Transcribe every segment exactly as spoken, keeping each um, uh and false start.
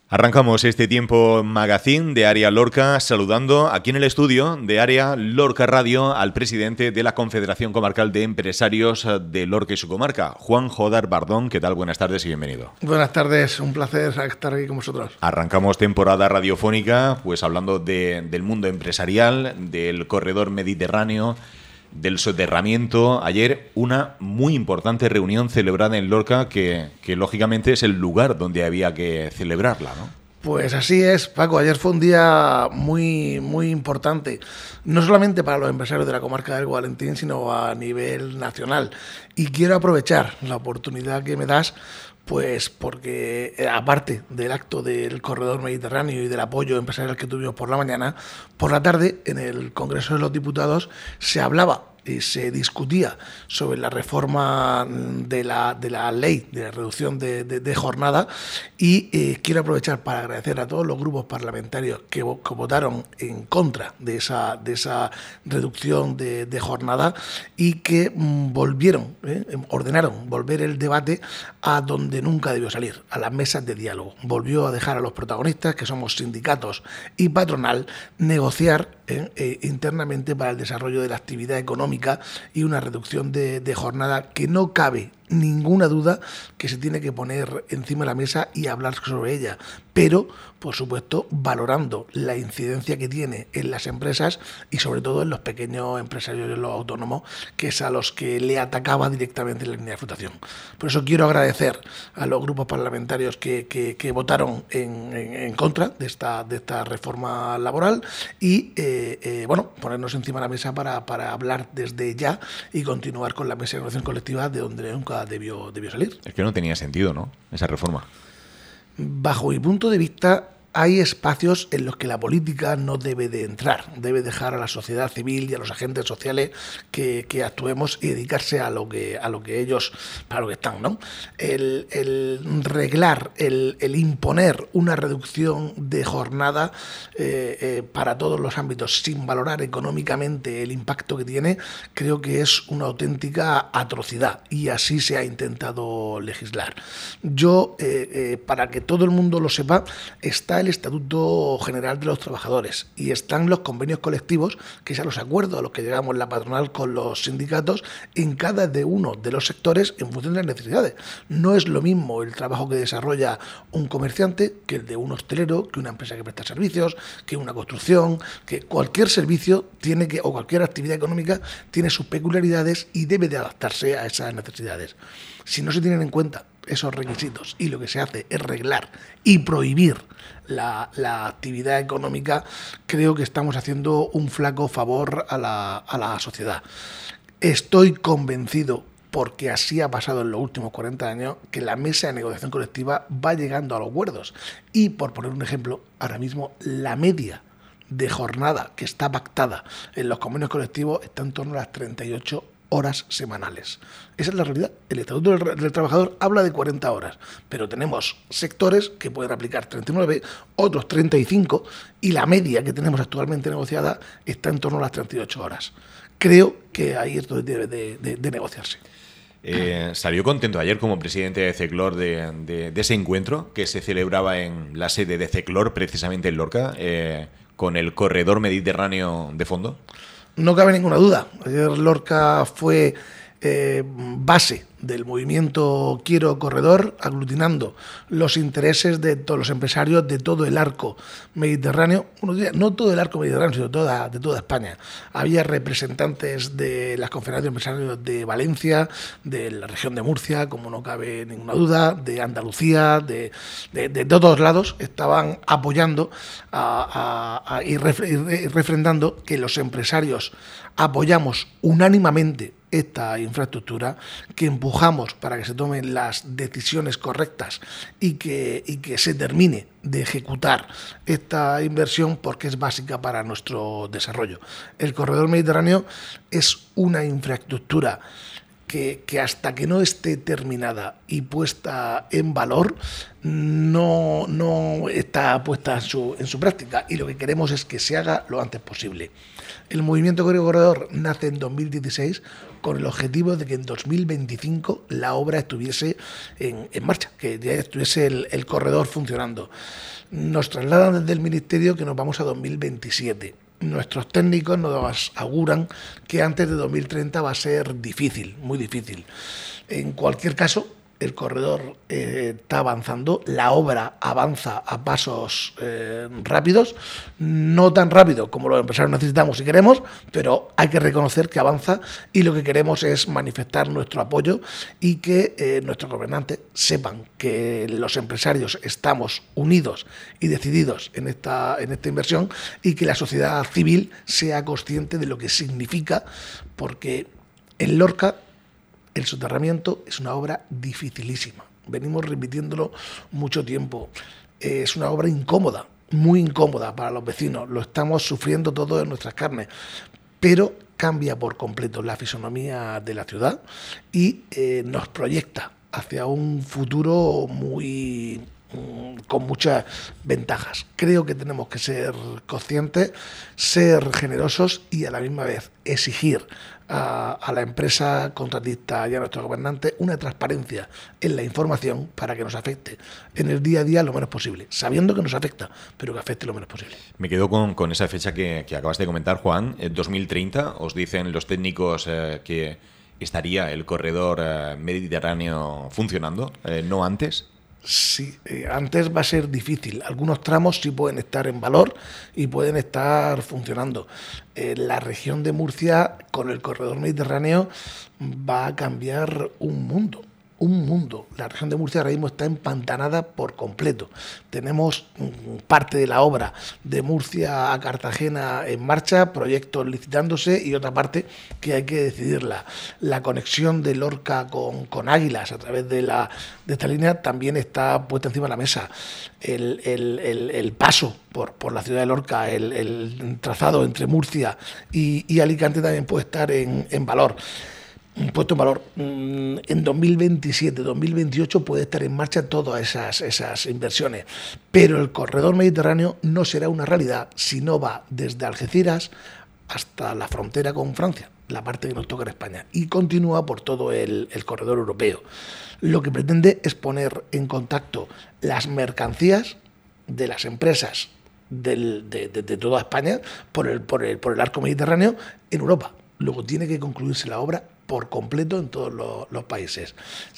Arrancamos este tiempo magazine de Área Lorca saludando aquí en el estudio de Área Lorca Radio al presidente de la Confederación Comarcal de Empresarios de Lorca y su comarca, Juan Jodar Bardón. ¿Qué tal? Buenas tardes y bienvenido. Buenas tardes, un placer estar aquí con vosotros. Arrancamos temporada radiofónica pues hablando de, del mundo empresarial, del corredor mediterráneo, del soterramiento. Ayer una muy importante reunión celebrada en Lorca que, que lógicamente es el lugar donde había que celebrarla, ¿no? Pues así es, Paco. Ayer fue un día muy, muy importante, no solamente para los empresarios de la comarca del Valentín, sino a nivel nacional. Y quiero aprovechar la oportunidad que me das, pues porque eh, aparte del acto del corredor mediterráneo y del apoyo empresarial que tuvimos por la mañana, por la tarde en el Congreso de los Diputados se hablaba y se discutía sobre la reforma de la, de la ley de la reducción de, de, de jornada y eh, quiero aprovechar para agradecer a todos los grupos parlamentarios que, que votaron en contra de esa, de esa reducción de, de jornada y que mm, volvieron, eh, ordenaron volver el debate a donde nunca debió salir, a las mesas de diálogo. Volvió a dejar a los protagonistas, que somos sindicatos y patronal, negociar eh, eh, internamente para el desarrollo de la actividad económica y una reducción de, de jornada que no cabe ninguna duda que se tiene que poner encima de la mesa y hablar sobre ella, pero por supuesto valorando la incidencia que tiene en las empresas y sobre todo en los pequeños empresarios y en los autónomos, que es a los que le atacaba directamente la línea de flotación. Por eso quiero agradecer a los grupos parlamentarios que, que, que votaron en, en, en contra de esta, de esta reforma laboral y eh, eh, bueno, ponernos encima de la mesa para, para hablar desde ya y continuar con la mesa de negociación colectiva de donde nunca Debió, debió salir. Es que no tenía sentido, ¿no?, esa reforma. Bajo mi punto de vista, hay espacios en los que la política no debe de entrar, debe dejar a la sociedad civil y a los agentes sociales que, que actuemos y dedicarse a lo que a lo que ellos, para lo que están, ¿no? El, el reglar, el, el imponer una reducción de jornada eh, eh, para todos los ámbitos sin valorar económicamente el impacto que tiene, creo que es una auténtica atrocidad y así se ha intentado legislar. Yo, eh, eh, para que todo el mundo lo sepa, está el Estatuto General de los Trabajadores y están los convenios colectivos, que son los acuerdos a los que llegamos la patronal con los sindicatos en cada de uno de los sectores en función de las necesidades. No es lo mismo el trabajo que desarrolla un comerciante que el de un hostelero, que una empresa que presta servicios, que una construcción, que cualquier servicio tiene que, o cualquier actividad económica tiene sus peculiaridades y debe de adaptarse a esas necesidades. Si no se tienen en cuenta esos requisitos y lo que se hace es reglar y prohibir la, la actividad económica, creo que estamos haciendo un flaco favor a la, a la sociedad. Estoy convencido, porque así ha pasado en los últimos cuarenta años, que la mesa de negociación colectiva va llegando a los acuerdos. Y, por poner un ejemplo, ahora mismo la media de jornada que está pactada en los convenios colectivos está en torno a las treinta y ocho horas semanales. Esa es la realidad. El Estatuto del, del Trabajador habla de cuarenta horas, pero tenemos sectores que pueden aplicar treinta y nueve, otros treinta y cinco, y la media que tenemos actualmente negociada está en torno a las treinta y ocho horas. Creo que ahí es donde debe de, de, de negociarse. Eh, salió contento ayer como presidente de CECLOR de, de, de ese encuentro que se celebraba en la sede de CECLOR, precisamente en Lorca, eh, con el corredor mediterráneo de fondo. No cabe ninguna duda. Ayer Lorca fue eh, base del movimiento Quiero Corredor, aglutinando los intereses de todos los empresarios de todo el arco mediterráneo, uno diría, no todo el arco mediterráneo, sino toda, de toda España. Había representantes de las confederaciones de empresarios de Valencia, de la región de Murcia, como no cabe ninguna duda, de Andalucía, de, de, de todos lados, estaban apoyando a, a, a, y, refre, y refrendando que los empresarios apoyamos unánimemente esta infraestructura, que empujamos para que se tomen las decisiones correctas y que, y que se termine de ejecutar esta inversión porque es básica para nuestro desarrollo. El corredor mediterráneo es una infraestructura que, que hasta que no esté terminada y puesta en valor, no, no está puesta en su, en su práctica, y lo que queremos es que se haga lo antes posible. El movimiento Corredor nace en dos mil dieciséis con el objetivo de que en dos mil veinticinco la obra estuviese en, en marcha, que ya estuviese el, el corredor funcionando. Nos trasladan desde el Ministerio que nos vamos a dos mil veintisiete. Nuestros técnicos nos auguran que antes de dos mil treinta va a ser difícil, muy difícil. En cualquier caso, el corredor eh, está avanzando, la obra avanza a pasos eh, rápidos, no tan rápido como los empresarios necesitamos y queremos, pero hay que reconocer que avanza, y lo que queremos es manifestar nuestro apoyo y que eh, nuestros gobernantes sepan que los empresarios estamos unidos y decididos en esta, en esta inversión, y que la sociedad civil sea consciente de lo que significa, porque en Lorca el soterramiento es una obra dificilísima. Venimos repitiéndolo mucho tiempo. Es una obra incómoda, muy incómoda para los vecinos. Lo estamos sufriendo todo en nuestras carnes. Pero cambia por completo la fisonomía de la ciudad y eh, nos proyecta hacia un futuro muy con muchas ventajas. Creo que tenemos que ser conscientes, ser generosos y a la misma vez exigir a, a la empresa contratista y a nuestros gobernantes una transparencia en la información para que nos afecte en el día a día lo menos posible, sabiendo que nos afecta, pero que afecte lo menos posible. Me quedo con, con esa fecha que, que acabas de comentar, Juan, eh, dos mil treinta. Os dicen los técnicos eh, que estaría el corredor eh, mediterráneo funcionando, eh, no antes. Sí, eh, antes va a ser difícil. Algunos tramos sí pueden estar en valor y pueden estar funcionando. Eh, la región de Murcia, con el corredor mediterráneo, va a cambiar un mundo. Un mundo. La región de Murcia ahora mismo está empantanada por completo. Tenemos parte de la obra de Murcia a Cartagena en marcha, proyectos licitándose, y otra parte que hay que decidirla. La conexión de Lorca con, con Águilas a través de, la, de esta línea también está puesta encima de la mesa. El, el, el, el paso por, por la ciudad de Lorca, el, el trazado entre Murcia y, y Alicante también puede estar en, en valor. Puesto en valor. En dos mil veintisiete, dos mil veintiocho puede estar en marcha todas esas, esas inversiones, pero el corredor mediterráneo no será una realidad si no va desde Algeciras hasta la frontera con Francia, la parte que nos toca en España, y continúa por todo el, el corredor europeo. Lo que pretende es poner en contacto las mercancías de las empresas del, de, de, de toda España por el, por, el, por el arco mediterráneo en Europa. Luego tiene que concluirse la obra por completo en todos los, los países.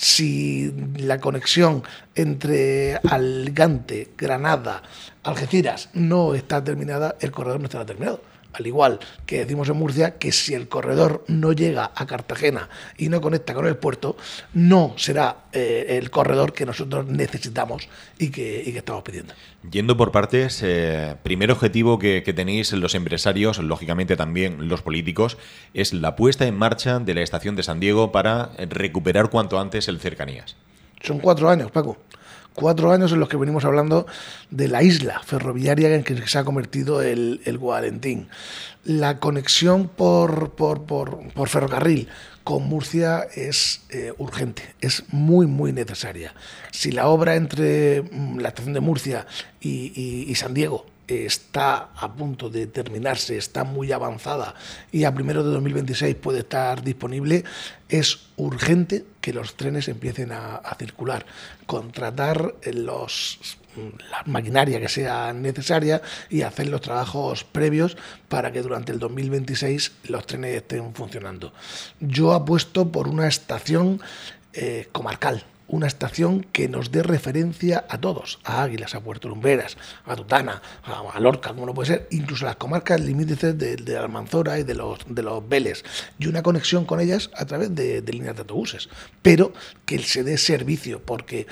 Si la conexión entre Alicante, Granada, Algeciras no está terminada, el corredor no estará terminado. Al igual que decimos en Murcia que si el corredor no llega a Cartagena y no conecta con el puerto, no será eh, el corredor que nosotros necesitamos y que, y que estamos pidiendo. Yendo por partes, eh, primer objetivo que, que tenéis los empresarios, lógicamente también los políticos, es la puesta en marcha de la estación de San Diego para recuperar cuanto antes el Cercanías. Son cuatro años, Paco. Cuatro años en los que venimos hablando de la isla ferroviaria en que se ha convertido el, el Guadentín. La conexión por, por, por, por ferrocarril con Murcia es eh, urgente, es muy, muy necesaria. Si la obra entre la estación de Murcia y, y, y San Diego está a punto de terminarse, está muy avanzada y a primeros de dos mil veintiséis puede estar disponible, es urgente que los trenes empiecen a, a circular, contratar los, la maquinaria que sea necesaria y hacer los trabajos previos para que durante el dos mil veintiséis los trenes estén funcionando. Yo apuesto por una estación eh, comarcal, una estación que nos dé referencia a todos, a Águilas, a Puerto Lumbreras, a Tutana, a, a Lorca, como no puede ser, incluso a las comarcas limítrofes de, de Almanzora y de los, de los Vélez, y una conexión con ellas a través de, de líneas de autobuses, pero que se dé servicio, porque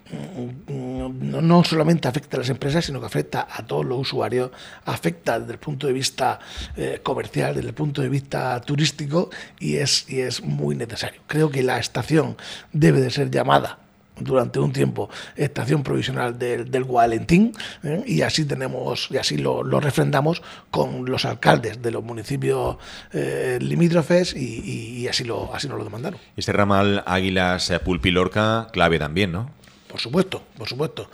no, no solamente afecta a las empresas, sino que afecta a todos los usuarios, afecta desde el punto de vista eh, comercial, desde el punto de vista turístico, y es, y es muy necesario. Creo que la estación debe de ser llamada durante un tiempo estación provisional del, del Guadalentín, ¿eh? y así tenemos y así lo, lo refrendamos con los alcaldes de los municipios eh, limítrofes y, y, y así lo así nos lo demandaron. Este ramal Águilas-Pulpi-Lorca, clave también, ¿no? Por supuesto, por supuesto.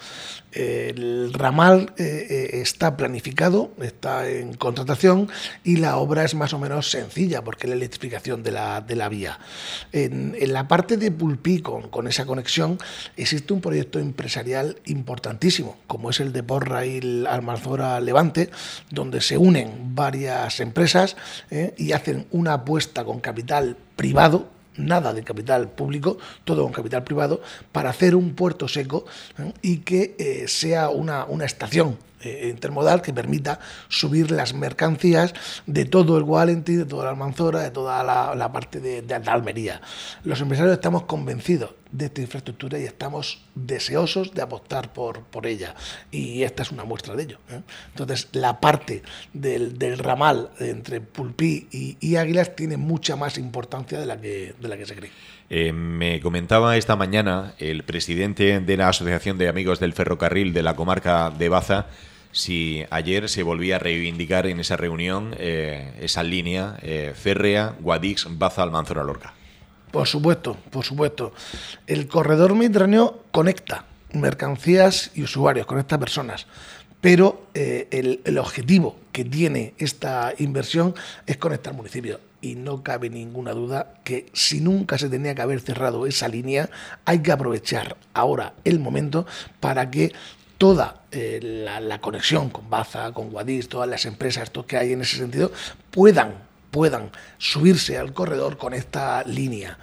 El ramal eh, está planificado, está en contratación y la obra es más o menos sencilla porque es la electrificación de la, de la vía. En, en la parte de Pulpí, con, con esa conexión, existe un proyecto empresarial importantísimo, como es el de Porrail Almanzora Levante, donde se unen varias empresas eh, y hacen una apuesta con capital privado, nada de capital público, todo con capital privado, para hacer un puerto seco ¿eh? y que eh, sea una, una estación eh, intermodal que permita subir las mercancías de todo el Guadalentín, de toda la Almanzora, de toda la, la parte de, de Almería. Los empresarios estamos convencidos de esta infraestructura y estamos deseosos de apostar por, por ella, y esta es una muestra de ello, ¿eh? Entonces, la parte del, del ramal entre Pulpí y, y Águilas tiene mucha más importancia de la que, de la que se cree. Eh, me comentaba esta mañana el presidente de la Asociación de Amigos del Ferrocarril de la comarca de Baza si ayer se volvía a reivindicar en esa reunión eh, esa línea eh, férrea Guadix-Baza-Almanzora-Lorca. Por supuesto, por supuesto. El corredor mediterráneo conecta mercancías y usuarios, conecta personas, pero eh, el, el objetivo que tiene esta inversión es conectar municipios. Y no cabe ninguna duda que si nunca se tenía que haber cerrado esa línea, hay que aprovechar ahora el momento para que toda eh, la, la conexión con Baza, con Guadix, todas las empresas que hay en ese sentido, puedan puedan subirse al corredor con esta línea.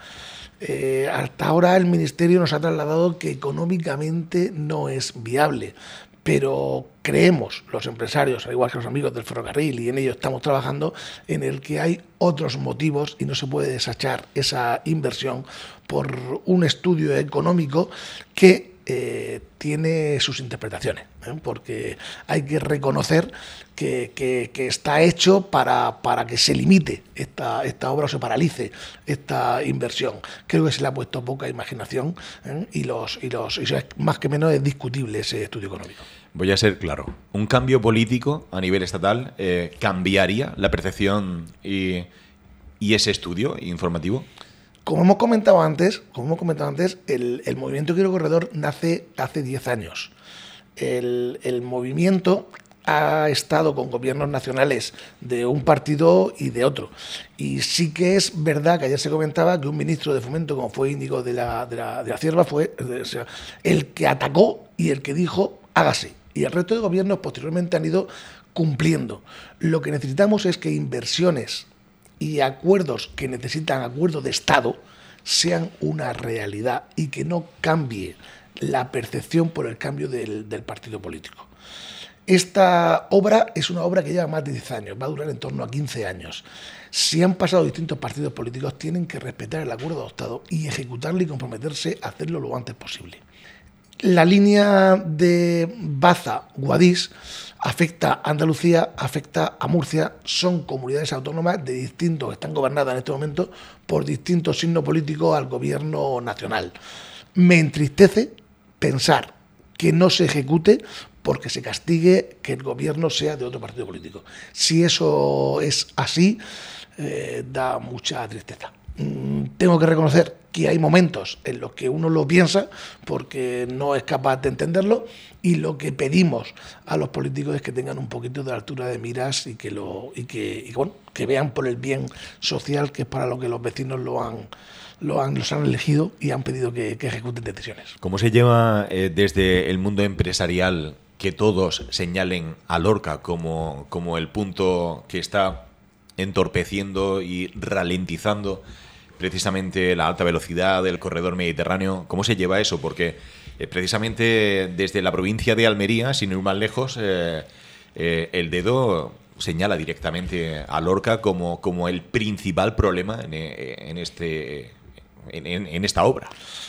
Eh, hasta ahora el Ministerio nos ha trasladado que económicamente no es viable, pero creemos los empresarios, al igual que los amigos del ferrocarril, y en ello estamos trabajando, en el que hay otros motivos y no se puede desechar esa inversión por un estudio económico que Eh, tiene sus interpretaciones, ¿eh? Porque hay que reconocer que, que, que está hecho para, para que se limite esta, esta obra o se paralice esta inversión. Creo que se le ha puesto poca imaginación, ¿eh? y, los, y, los, y más que menos es discutible ese estudio económico. Voy a ser claro. ¿Un cambio político a nivel estatal eh, cambiaría la percepción y, y ese estudio informativo? Como hemos comentado antes, como hemos comentado antes, el, el movimiento Quiero Corredor nace hace diez años. El, el movimiento ha estado con gobiernos nacionales de un partido y de otro. Y sí que es verdad que ayer se comentaba que un ministro de Fomento, como fue Íñigo de la, de la, de la Cierva, fue o sea, el que atacó y el que dijo hágase. Y el resto de gobiernos posteriormente han ido cumpliendo. Lo que necesitamos es que inversiones y acuerdos que necesitan acuerdos de Estado sean una realidad y que no cambie la percepción por el cambio del, del partido político. Esta obra es una obra que lleva más de diez años, va a durar en torno a quince años. Si han pasado distintos partidos políticos, tienen que respetar el acuerdo adoptado y ejecutarlo y comprometerse a hacerlo lo antes posible. La línea de Baza-Guadix afecta a Andalucía, afecta a Murcia, son comunidades autónomas de distintos, que están gobernadas en este momento por distintos signos políticos al gobierno nacional. Me entristece pensar que no se ejecute porque se castigue que el gobierno sea de otro partido político. Si eso es así, eh, da mucha tristeza. Mm, tengo que reconocer que hay momentos en los que uno lo piensa porque no es capaz de entenderlo, y lo que pedimos a los políticos es que tengan un poquito de altura de miras y que lo y que y bueno, que vean por el bien social, que es para lo que los vecinos lo han lo han los han elegido y han pedido que, que ejecuten decisiones. ¿Cómo se lleva eh, desde el mundo empresarial que todos señalen a Lorca como, como el punto que está entorpeciendo y ralentizando precisamente la alta velocidad del corredor mediterráneo? ¿Cómo se lleva eso? Porque eh, precisamente desde la provincia de Almería, sin ir más lejos, eh, eh, el dedo señala directamente a Lorca como, como el principal problema en, en, este, en, en esta obra.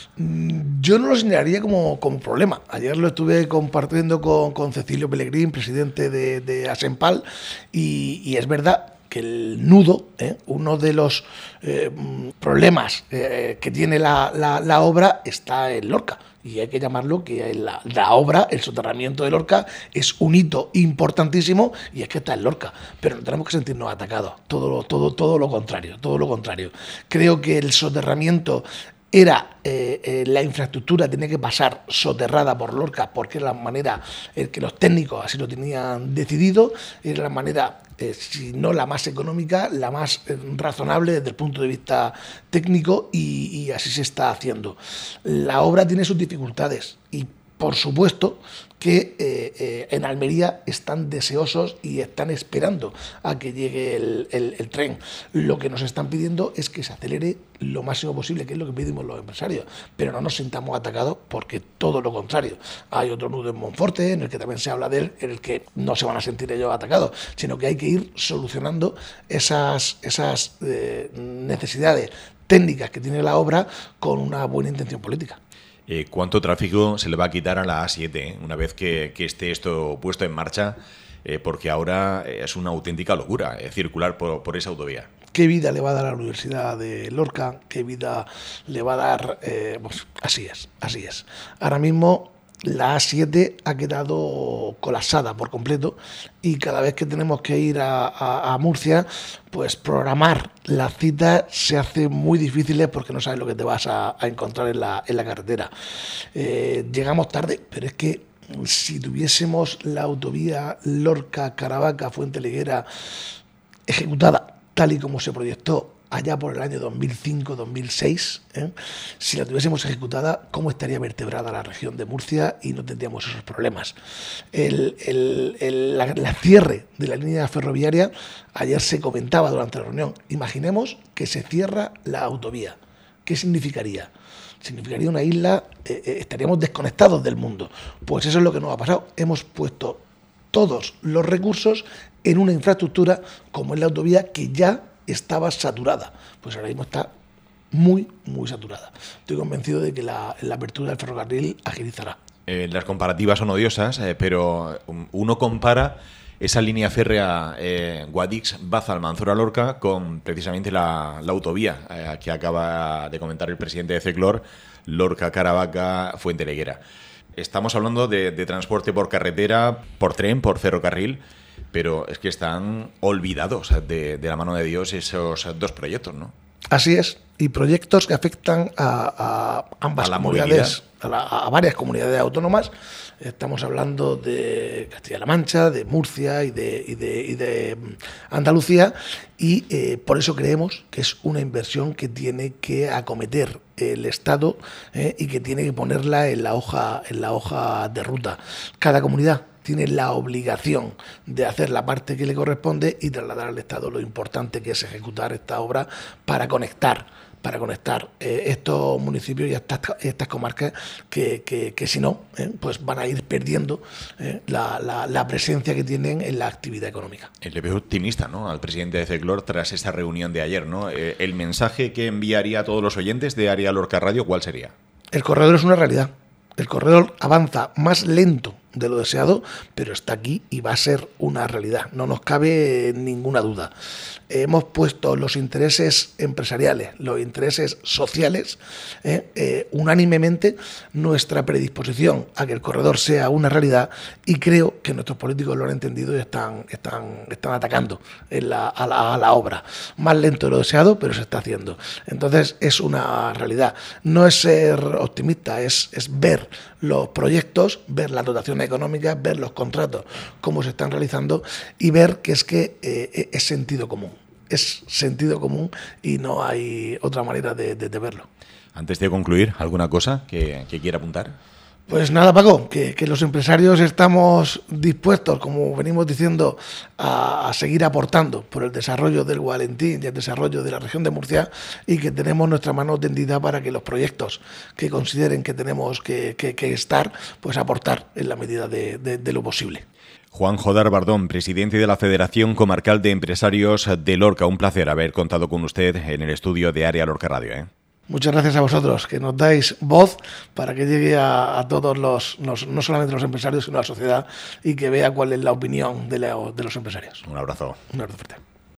Yo no lo señalaría como, como problema. Ayer lo estuve compartiendo con, con Cecilio Pellegrín, presidente de, de Asempal, y, y es verdad que el nudo, ¿eh? uno de los eh, problemas eh, que tiene la, la, la obra está en Lorca. Y hay que llamarlo que la, la obra, el soterramiento de Lorca, es un hito importantísimo y es que está en Lorca. Pero no tenemos que sentirnos atacados, todo, todo, todo lo contrario, todo lo contrario. Creo que el soterramiento era eh, eh, la infraestructura tenía que pasar soterrada por Lorca porque era la manera en que los técnicos así lo tenían decidido, era la manera, eh, si no la más económica, la más eh, razonable desde el punto de vista técnico y, y así se está haciendo. La obra tiene sus dificultades y por supuesto que eh, eh, en Almería están deseosos y están esperando a que llegue el, el, el tren. Lo que nos están pidiendo es que se acelere lo máximo posible, que es lo que pedimos los empresarios, pero no nos sintamos atacados porque todo lo contrario. Hay otro nudo en Monforte, en el que también se habla de él, en el que no se van a sentir ellos atacados, sino que hay que ir solucionando esas, esas eh, necesidades técnicas que tiene la obra con una buena intención política. Eh, ¿Cuánto tráfico se le va a quitar a la A siete eh? una vez que, que esté esto puesto en marcha? Eh, porque ahora es una auténtica locura eh, circular por, por esa autovía. ¿Qué vida le va a dar a la Universidad de Lorca? ¿Qué vida le va a dar? Eh, pues así es, así es. Ahora mismo la A siete ha quedado colapsada por completo y cada vez que tenemos que ir a, a, a Murcia, pues programar las citas se hace muy difícil porque no sabes lo que te vas a, a encontrar en la, en la carretera. Eh, llegamos tarde, pero es que si tuviésemos la autovía Lorca-Caravaca-Fuentereguera ejecutada tal y como se proyectó allá por el año dos mil cinco dos mil seis, ¿eh? si la tuviésemos ejecutada, ¿cómo estaría vertebrada la región de Murcia y no tendríamos esos problemas? El, el, el la, la cierre de la línea ferroviaria, ayer se comentaba durante la reunión, imaginemos que se cierra la autovía. ¿Qué significaría? Significaría una isla, eh, eh, estaríamos desconectados del mundo. Pues eso es lo que nos ha pasado. Hemos puesto todos los recursos en una infraestructura como es la autovía que ya estaba saturada, pues ahora mismo está muy, muy saturada. Estoy convencido de que la, la apertura del ferrocarril agilizará. Eh, las comparativas son odiosas, eh, pero uno compara esa línea férrea eh, Guadix-Baza-Almanzora-Lorca con precisamente la, la autovía eh, que acaba de comentar el presidente de CECLOR, Lorca-Caravaca-Fuentereguera. Estamos hablando de, de transporte por carretera, por tren, por ferrocarril, pero es que están olvidados de, de la mano de Dios esos dos proyectos, ¿no? Así es, y proyectos que afectan a, a ambas a comunidades, a, la, a varias comunidades autónomas. Estamos hablando de Castilla-La Mancha, de Murcia y de, y de, y de Andalucía, y eh, por eso creemos que es una inversión que tiene que acometer el Estado eh, y que tiene que ponerla en la hoja, en la hoja de ruta. Cada comunidad tiene la obligación de hacer la parte que le corresponde y trasladar al Estado lo importante que es ejecutar esta obra para conectar, para conectar eh, estos municipios y estas, estas comarcas que, que, que si no, eh, pues van a ir perdiendo eh, la, la, la presencia que tienen en la actividad económica. Le veo optimista, ¿no?, al presidente de CECLOR tras esa reunión de ayer, ¿no? Eh, el mensaje que enviaría a todos los oyentes de Área Lorca Radio, ¿cuál sería? El corredor es una realidad. El corredor avanza más lento de lo deseado, pero está aquí y va a ser una realidad, no nos cabe ninguna duda. Hemos puesto los intereses empresariales, los intereses sociales, eh, eh, unánimemente nuestra predisposición a que el corredor sea una realidad, y creo que nuestros políticos lo han entendido y están, están, están atacando en la, a, la, a la obra. Más lento de lo deseado, pero se está haciendo. Entonces es una realidad. No es ser optimista, es, es ver los proyectos, ver las dotaciones económicas, ver los contratos, cómo se están realizando y ver que es que eh, es sentido común. Es sentido común y no hay otra manera de, de, de verlo. Antes de concluir, ¿alguna cosa que, que quiera apuntar? Pues nada, Paco, que, que los empresarios estamos dispuestos, como venimos diciendo, a, a seguir aportando por el desarrollo del Gualentín y el desarrollo de la región de Murcia, y que tenemos nuestra mano tendida para que los proyectos que consideren que tenemos que, que, que estar, pues aportar en la medida de, de, de lo posible. Juan Jodar Bardón, presidente de la Federación Comarcal de Empresarios de Lorca. Un placer haber contado con usted en el estudio de Área Lorca Radio, ¿eh? Muchas gracias a vosotros, que nos dais voz para que llegue a, a todos los, los, no solamente los empresarios, sino a la sociedad, y que vea cuál es la opinión de, la, de los empresarios. Un abrazo. Un abrazo fuerte.